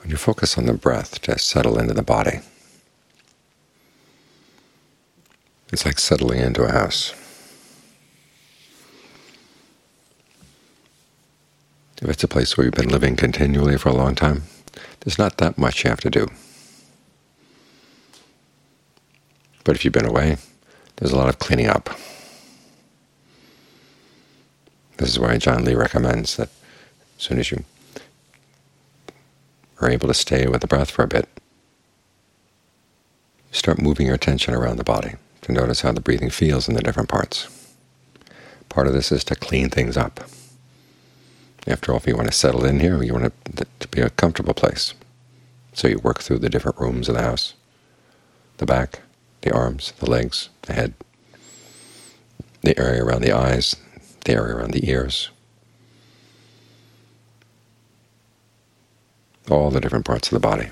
When you focus on the breath to settle into the body, it's like settling into a house. If it's a place where you've been living continually for a long time, there's not that much you have to do. But if you've been away, there's a lot of cleaning up. This is why John Lee recommends that as soon as you are able to stay with the breath for a bit, you start moving your attention around the body to notice how the breathing feels in the different parts. Part of this is to clean things up. After all, if you want to settle in here, you want it to be a comfortable place. So you work through the different rooms of the house, the back, the arms, the legs, the head, the area around the eyes, the area around the ears, all the different parts of the body,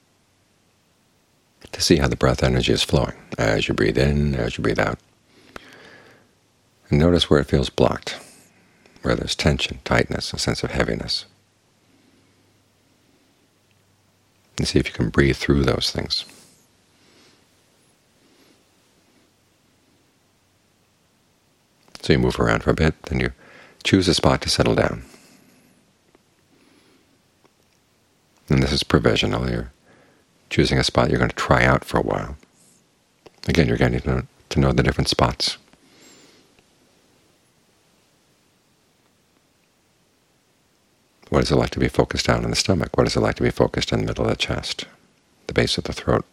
to see how the breath energy is flowing as you breathe in, as you breathe out. And notice where it feels blocked, where there's tension, tightness, a sense of heaviness. And see if you can breathe through those things. So you move around for a bit, then you choose a spot to settle down. And this is provisional. You're choosing a spot you're going to try out for a while. Again, you're getting to know the different spots. What is it like to be focused down in the stomach? What is it like to be focused in the middle of the chest, the base of the throat,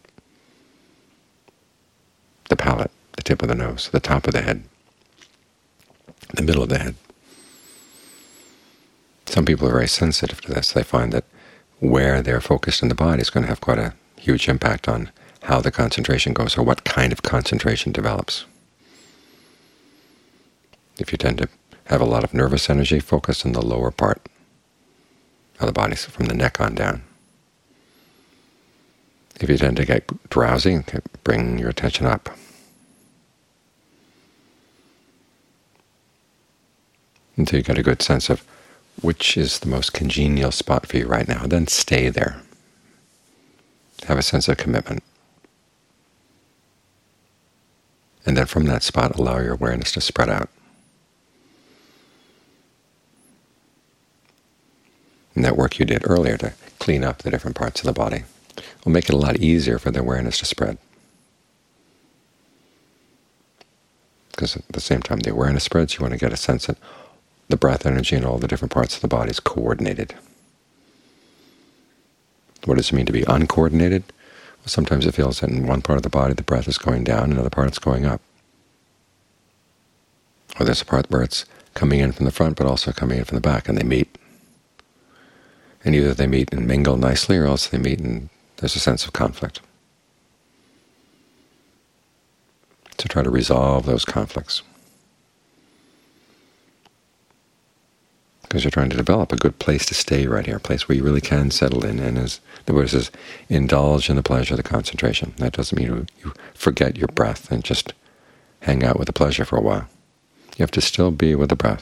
the palate, the tip of the nose, the top of the head, the middle of the head? Some people are very sensitive to this. They find that where they're focused in the body is going to have quite a huge impact on how the concentration goes or what kind of concentration develops. If you tend to have a lot of nervous energy, focus in the lower part of the body, so from the neck on down. If you tend to get drowsy, bring your attention up. Until you get a good sense of which is the most congenial spot for you right now. Then stay there. Have a sense of commitment. And then from that spot, allow your awareness to spread out. And that work you did earlier to clean up the different parts of the body will make it a lot easier for the awareness to spread. Because at the same time the awareness spreads, you want to get a sense that the breath energy in all the different parts of the body is coordinated. What does it mean to be uncoordinated? Well, sometimes it feels that in one part of the body the breath is going down, in another part it's going up. Or there's a part where it's coming in from the front but also coming in from the back, and they meet. And either they meet and mingle nicely, or else they meet and there's a sense of conflict. To try to resolve those conflicts. Because you're trying to develop a good place to stay right here, a place where you really can settle in. And as the Buddha says, indulge in the pleasure of the concentration. That doesn't mean you forget your breath and just hang out with the pleasure for a while. You have to still be with the breath.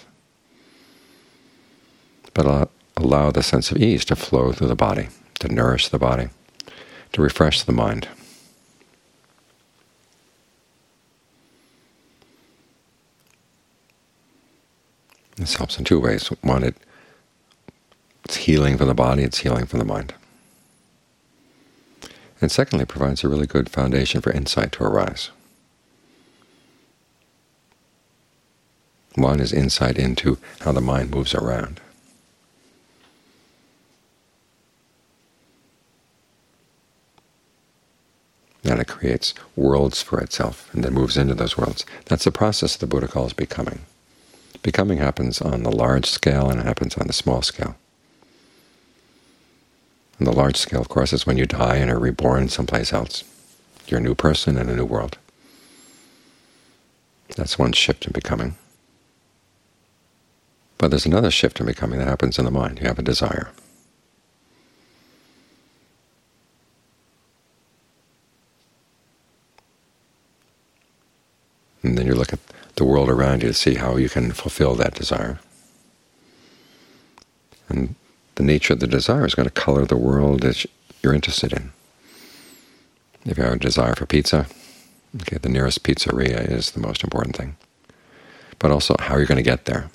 But allow the sense of ease to flow through the body, to nourish the body, to refresh the mind. This helps in two ways. One, it's healing for the body, it's healing for the mind. And secondly, it provides a really good foundation for insight to arise. One is insight into how the mind moves around. And it creates worlds for itself and then moves into those worlds. That's the process the Buddha calls becoming. Becoming happens on the large scale and it happens on the small scale. On the large scale, of course, is when you die and are reborn someplace else. You're a new person in a new world. That's one shift in becoming. But there's another shift in becoming that happens in the mind. You have a desire. And then you look at the world around you to see how you can fulfill that desire. And the nature of the desire is going to color the world that you're interested in. If you have a desire for pizza, okay, the nearest pizzeria is the most important thing. But also how you're going to get there.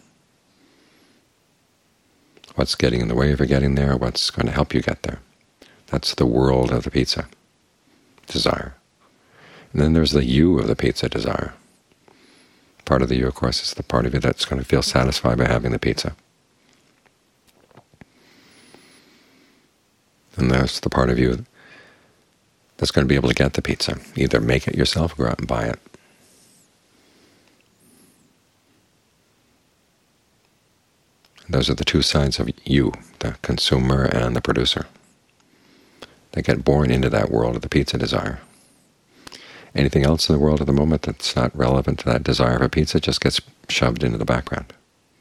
What's getting in the way of you getting there, what's going to help you get there. That's the world of the pizza desire. And then there's the you of the pizza desire. Part of the you, of course, is the part of you that's going to feel satisfied by having the pizza. And there's the part of you that's going to be able to get the pizza. Either make it yourself or go out and buy it. And those are the two sides of you, the consumer and the producer. They get born into that world of the pizza desire. Anything else in the world at the moment that's not relevant to that desire for pizza just gets shoved into the background.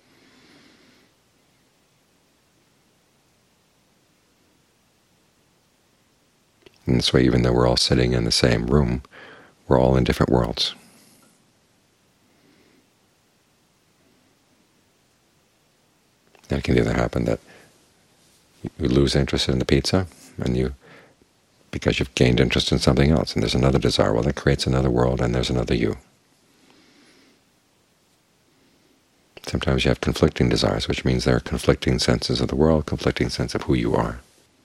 In this way, even though we're all sitting in the same room, we're all in different worlds. And it can either happen that you lose interest in the pizza, and because you've gained interest in something else, and there's another desire, well, that creates another world, and there's another you. Sometimes you have conflicting desires, which means there are conflicting senses of the world, conflicting sense of who you are.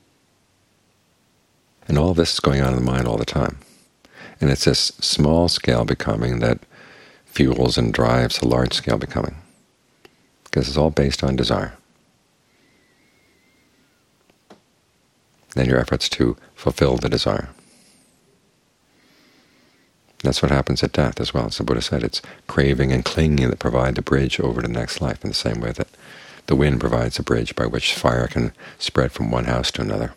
And all this is going on in the mind all the time. And it's this small-scale becoming that fuels and drives the large-scale becoming, because it's all based on desire. Then your efforts to fulfill the desire. That's what happens at death as well. As the Buddha said, it's craving and clinging that provide the bridge over to the next life, in the same way that the wind provides a bridge by which fire can spread from one house to another.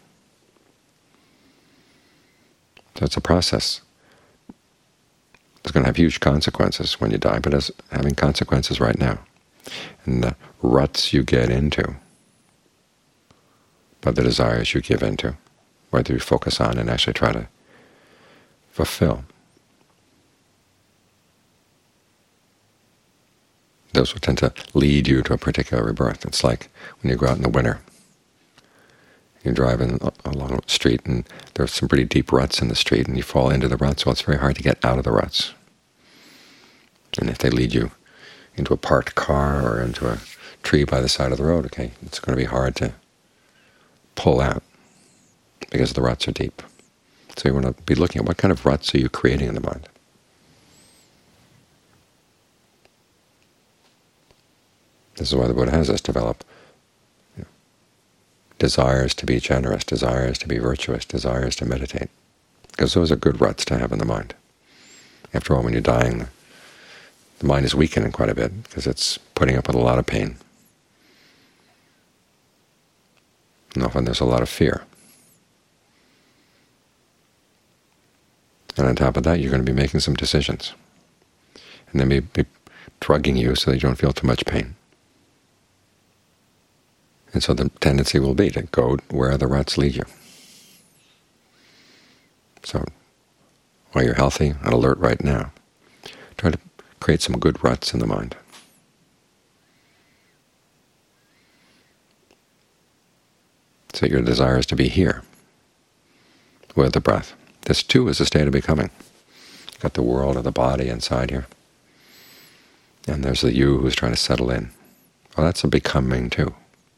So it's a process. It's going to have huge consequences when you die, but it's having consequences right now. And the ruts you get into by the desires you give into, whether you focus on and actually try to fulfill. Those will tend to lead you to a particular rebirth. It's like when you go out in the winter. You're driving along a street, and there's some pretty deep ruts in the street, and you fall into the ruts. Well, it's very hard to get out of the ruts. And if they lead you into a parked car or into a tree by the side of the road, okay, it's going to be hard to pull out because the ruts are deep. So you want to be looking at what kind of ruts are you creating in the mind. This is why the Buddha has us develop desires to be generous, desires to be virtuous, desires to meditate, because those are good ruts to have in the mind. After all, when you're dying, the mind is weakening quite a bit because it's putting up with a lot of pain. And often there's a lot of fear. And on top of that, you're going to be making some decisions. And they may be drugging you so that you don't feel too much pain. And so the tendency will be to go where the ruts lead you. So while you're healthy and alert right now, try to create some good ruts in the mind. So your desire is to be here with the breath. This too is a state of becoming. You've got the world of the body inside here, and there's the you who's trying to settle in. Well, that's a becoming too.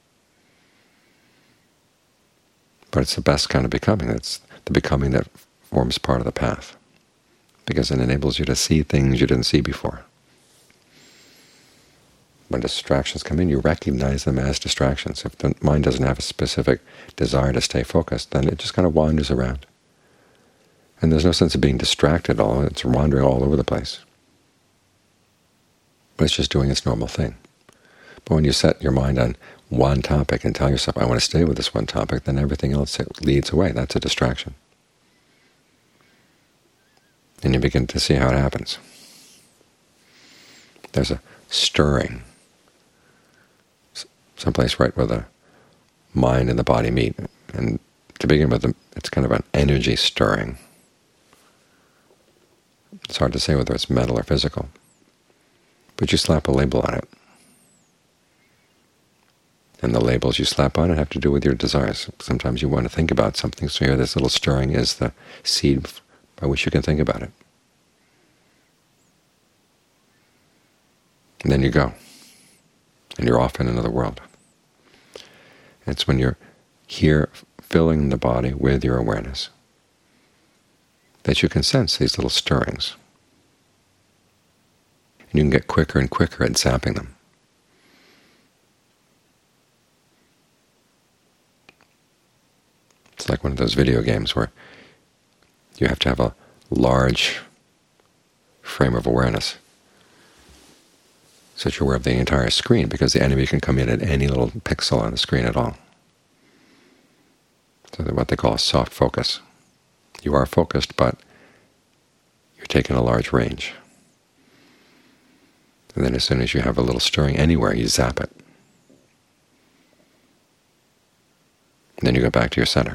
But it's the best kind of becoming. It's the becoming that forms part of the path, because it enables you to see things you didn't see before. When distractions come in, you recognize them as distractions. If the mind doesn't have a specific desire to stay focused, then it just kind of wanders around. And there's no sense of being distracted at all. It's wandering all over the place. But it's just doing its normal thing. But when you set your mind on one topic and tell yourself, I want to stay with this one topic, then everything else leads away. That's a distraction. And you begin to see how it happens. There's a stirring, someplace right where the mind and the body meet. And to begin with, it's kind of an energy stirring. It's hard to say whether it's mental or physical, but you slap a label on it. And the labels you slap on it have to do with your desires. Sometimes you want to think about something, so here this little stirring is the seed by which you can think about it. And then you go, and you're off in another world. And it's when you're here filling the body with your awareness that you can sense these little stirrings. And you can get quicker and quicker at zapping them. It's like one of those video games where you have to have a large frame of awareness so that you're aware of the entire screen, because the enemy can come in at any little pixel on the screen at all. So what they call a soft focus. You are focused, but you're taking a large range. And then as soon as you have a little stirring anywhere, you zap it. And then you go back to your center.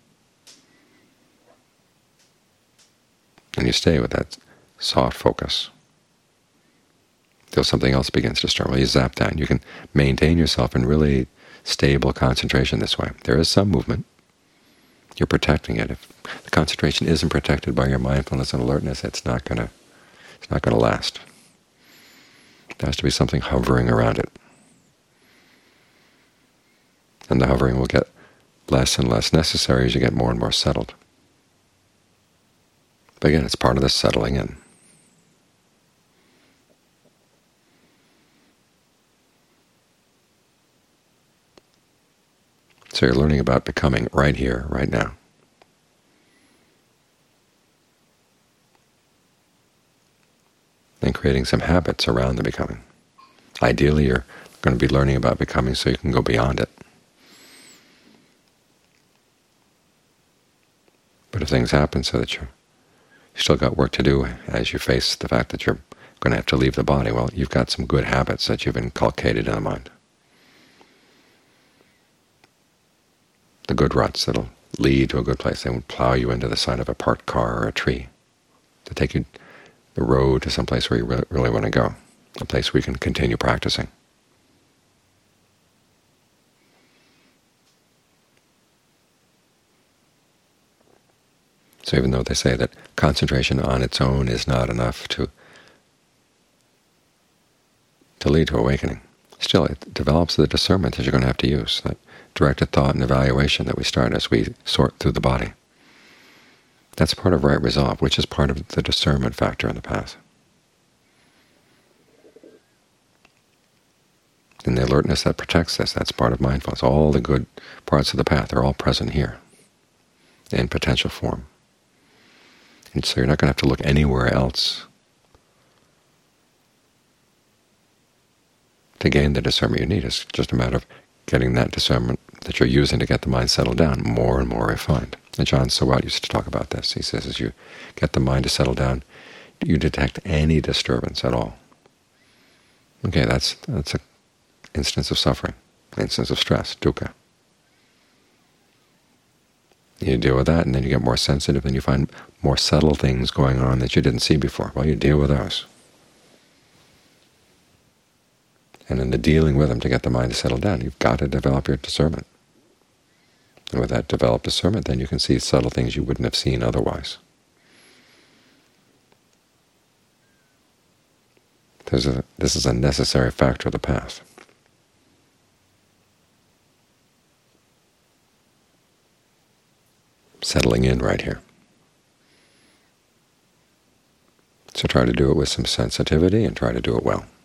And you stay with that soft focus till something else begins to stir. Well, you zap that. You can maintain yourself in really stable concentration this way. There is some movement. You're protecting it. If the concentration isn't protected by your mindfulness and alertness, it's not going to last. There has to be something hovering around it. And the hovering will get less and less necessary as you get more and more settled. But again, it's part of the settling in. So you're learning about becoming right here, right now. And creating some habits around the becoming. Ideally, you're going to be learning about becoming so you can go beyond it. But if things happen so that you've still got work to do as you face the fact that you're going to have to leave the body, well, you've got some good habits that you've inculcated in the mind. The good ruts that'll lead to a good place. They won't plow you into the side of a parked car or a tree, to take you the road to some place where you really want to go, a place where you can continue practicing. So even though they say that concentration on its own is not enough to lead to awakening, still it develops the discernment that you're going to have to use, that directed thought and evaluation that we start as we sort through the body. That's part of right resolve, which is part of the discernment factor in the path. And the alertness that protects this, that's part of mindfulness. All the good parts of the path are all present here in potential form. And so you're not going to have to look anywhere else to gain the discernment you need. It's just a matter of getting that discernment that you're using to get the mind settled down more and more refined. And John Sawat used to talk about this. He says as you get the mind to settle down, you detect any disturbance at all. Okay, that's an instance of suffering, an instance of stress, dukkha. You deal with that, and then you get more sensitive, and you find more subtle things going on that you didn't see before. Well, you deal with those. And in the dealing with them to get the mind to settle down, you've got to develop your discernment. And with that developed discernment, then you can see subtle things you wouldn't have seen otherwise. This is a necessary factor of the path. Settling in right here. So try to do it with some sensitivity and try to do it well.